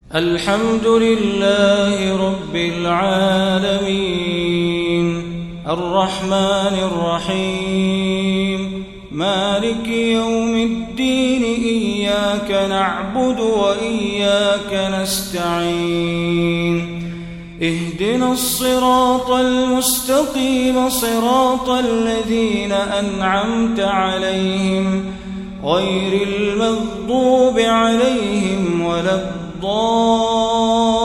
الحمد لله رب العالمين الرحمن الرحيم مالك يوم الدين إياك نعبد وإياك نستعين اهدنا الصراط المستقيم صراط الذين أنعمت عليهم غير المغضوب عليهم ولا الضالين